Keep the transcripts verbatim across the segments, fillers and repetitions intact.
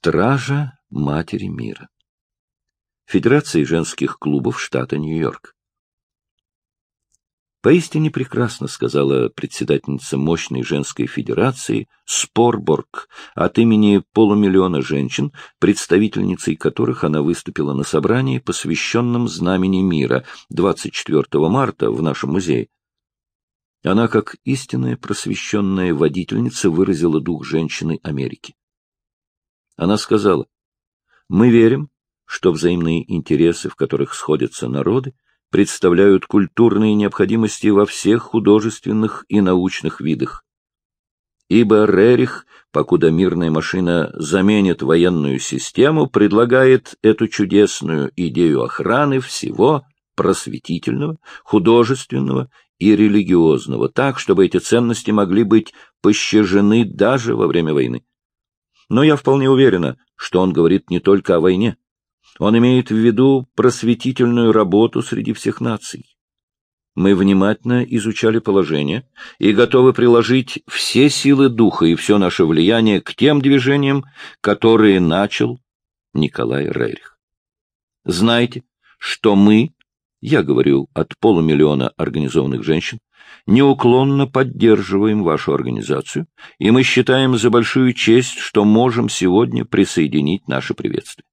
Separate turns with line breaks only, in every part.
Стража Матери Мира. Федерации женских клубов штата Нью-Йорк. Поистине прекрасно, сказала председательница мощной женской федерации Спорборг от имени полумиллиона женщин, представительницей которых она выступила на собрании, посвященном Знамени Мира, двадцать четвёртого марта в нашем музее. Она, как истинная просвещенная водительница, выразила дух женщины Америки. Она сказала: «Мы верим, что взаимные интересы, в которых сходятся народы, представляют культурные необходимости во всех художественных и научных видах. Ибо Рерих, покуда мирная машина заменит военную систему, предлагает эту чудесную идею охраны всего просветительного, художественного и религиозного, так, чтобы эти ценности могли быть пощажены даже во время войны. Но я вполне уверена, что он говорит не только о войне. Он имеет в виду просветительную работу среди всех наций. Мы внимательно изучали положение и готовы приложить все силы духа и все наше влияние к тем движениям, которые начал Николай Рерих. Знайте, что мы, я говорю от полумиллиона организованных женщин, неуклонно поддерживаем вашу организацию, и мы считаем за большую честь, что можем сегодня присоединить наше приветствие».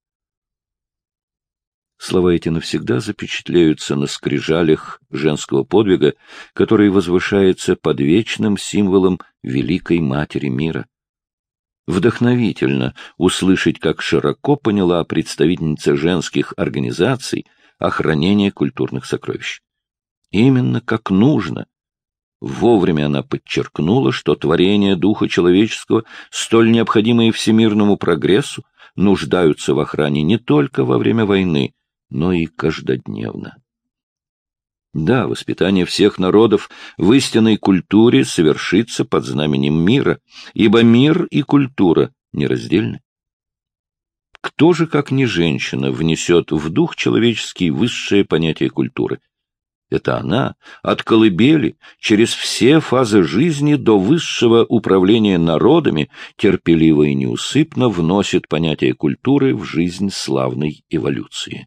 Слова эти навсегда запечатляются на скрижалях женского подвига, который возвышается под вечным символом Великой Матери Мира. Вдохновительно услышать, как широко поняла представительница женских организаций охранение культурных сокровищ. Именно как нужно. Вовремя она подчеркнула, что творения духа человеческого, столь необходимые всемирному прогрессу, нуждаются в охране не только во время войны, но и каждодневно. Да, воспитание всех народов в истинной культуре совершится под знаменем мира, ибо мир и культура нераздельны. Кто же, как не женщина, внесет в дух человеческий высшее понятие культуры? Это она, от колыбели, через все фазы жизни до высшего управления народами, терпеливо и неусыпно вносит понятие культуры в жизнь славной эволюции.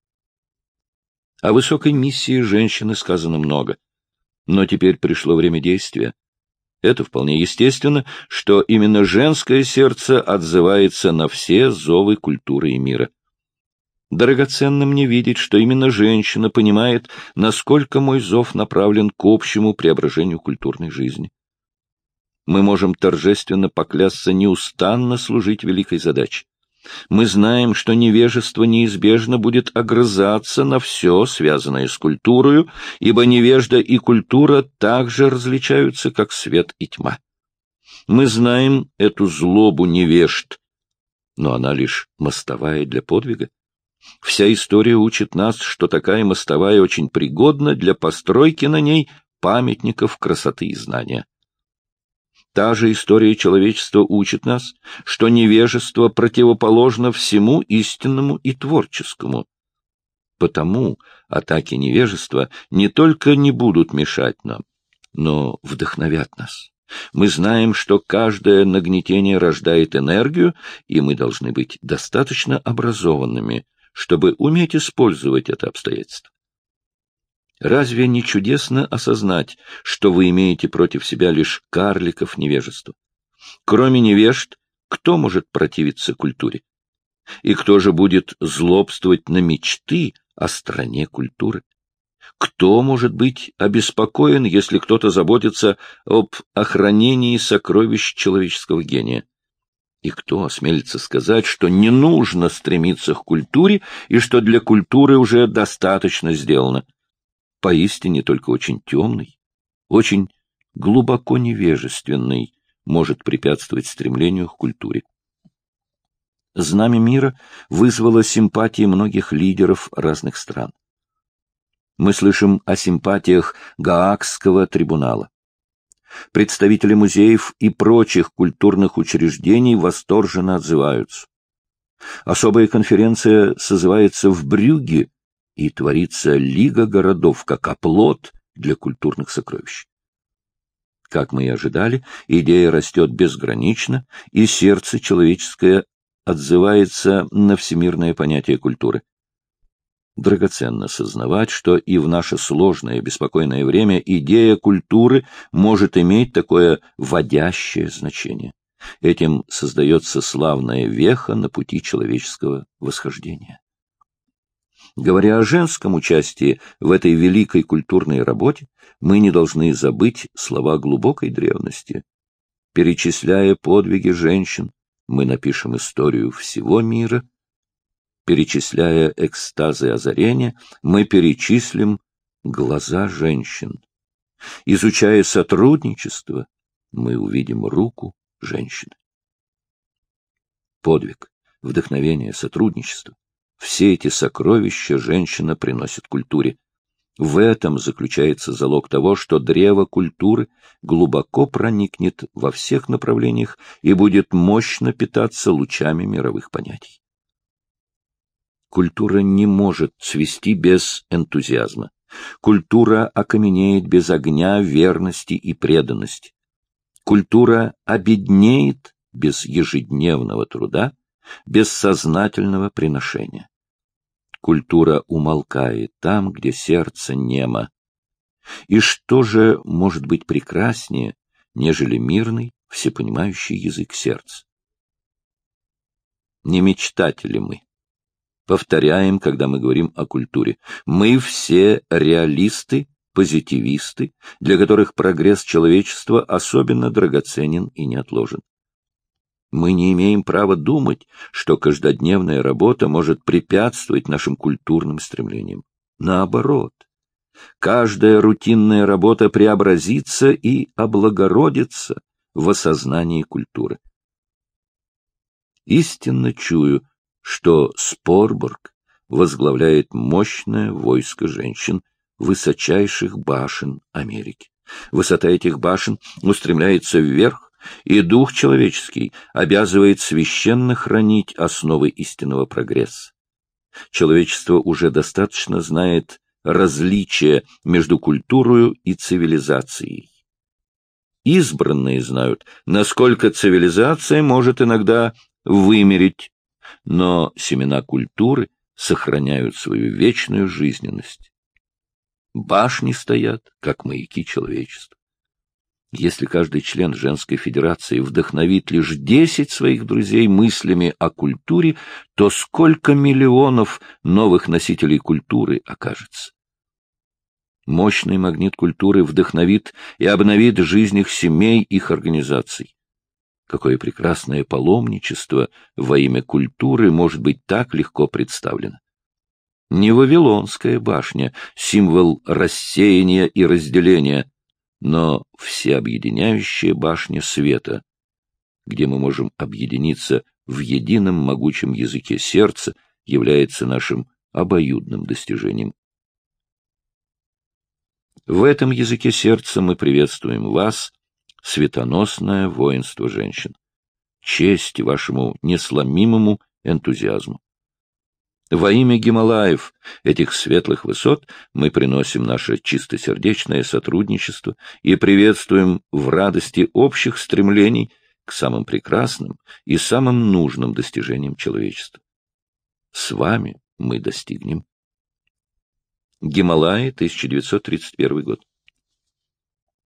О высокой миссии женщины сказано много, но теперь пришло время действия. Это вполне естественно, что именно женское сердце отзывается на все зовы культуры и мира. Драгоценно мне видеть, что именно женщина понимает, насколько мой зов направлен к общему преображению культурной жизни. Мы можем торжественно поклясться неустанно служить великой задаче. Мы знаем, что невежество неизбежно будет огрызаться на все, связанное с культурой, ибо невежда и культура также различаются, как свет и тьма. Мы знаем эту злобу невежд, но она лишь мостовая для подвига. Вся история учит нас, что такая мостовая очень пригодна для постройки на ней памятников красоты и знания. Та же история человечества учит нас, что невежество противоположно всему истинному и творческому. Потому атаки невежества не только не будут мешать нам, но вдохновят нас. Мы знаем, что каждое нагнетение рождает энергию, и мы должны быть достаточно образованными, чтобы уметь использовать это обстоятельство. Разве не чудесно осознать, что вы имеете против себя лишь карликов невежества? Кроме невежд, кто может противиться культуре? И кто же будет злобствовать на мечты о стране культуры? Кто может быть обеспокоен, если кто-то заботится об охранении сокровищ человеческого гения? И кто осмелится сказать, что не нужно стремиться к культуре и что для культуры уже достаточно сделано? Поистине только очень темный, очень глубоко невежественный может препятствовать стремлению к культуре. Знамя мира вызвало симпатии многих лидеров разных стран. Мы слышим о симпатиях Гаагского трибунала. Представители музеев и прочих культурных учреждений восторженно отзываются. Особая конференция созывается в Брюгге, и творится Лига городов как оплот для культурных сокровищ. Как мы и ожидали, идея растет безгранично, и сердце человеческое отзывается на всемирное понятие культуры. Драгоценно сознавать, что и в наше сложное, беспокойное время идея культуры может иметь такое вводящее значение. Этим создается славная веха на пути человеческого восхождения. Говоря о женском участии в этой великой культурной работе, мы не должны забыть слова глубокой древности. Перечисляя подвиги женщин, мы напишем историю всего мира. Перечисляя экстазы озарения, мы перечислим глаза женщин. Изучая сотрудничество, мы увидим руку женщины. Подвиг, вдохновение, сотрудничество — все эти сокровища женщина приносит культуре. В этом заключается залог того, что древо культуры глубоко проникнет во всех направлениях и будет мощно питаться лучами мировых понятий. Культура не может цвести без энтузиазма. Культура окаменеет без огня верности и преданности. Культура обеднеет без ежедневного труда, без сознательного приношения. Культура умолкает там, где сердце немо. И что же может быть прекраснее, нежели мирный, всепонимающий язык сердца? Не мечтатели мы. Повторяем, когда мы говорим о культуре. Мы все реалисты, позитивисты, для которых прогресс человечества особенно драгоценен и неотложен. Мы не имеем права думать, что каждодневная работа может препятствовать нашим культурным стремлениям. Наоборот, каждая рутинная работа преобразится и облагородится в осознании культуры. Истинно чую, что Спорборг возглавляет мощное войско женщин высочайших башен Америки. Высота этих башен устремляется вверх, и дух человеческий обязывает священно хранить основы истинного прогресса. Человечество уже достаточно знает различия между культурой и цивилизацией. Избранные знают, насколько цивилизация может иногда вымереть, но семена культуры сохраняют свою вечную жизненность. Башни стоят, как маяки человечества. Если каждый член женской федерации вдохновит лишь десять своих друзей мыслями о культуре, то сколько миллионов новых носителей культуры окажется? Мощный магнит культуры вдохновит и обновит жизнь их семей, их организаций. Какое прекрасное паломничество во имя культуры может быть так легко представлено. Не Вавилонская башня, символ рассеяния и разделения, но всеобъединяющая башня света, где мы можем объединиться в едином могучем языке сердца, является нашим обоюдным достижением. В этом языке сердца мы приветствуем вас, светоносное воинство женщин. Честь вашему несломимому энтузиазму. Во имя Гималаев, этих светлых высот, мы приносим наше чистосердечное сотрудничество и приветствуем в радости общих стремлений к самым прекрасным и самым нужным достижениям человечества. С вами мы достигнем. Гималаи, тысяча девятьсот тридцать первый год.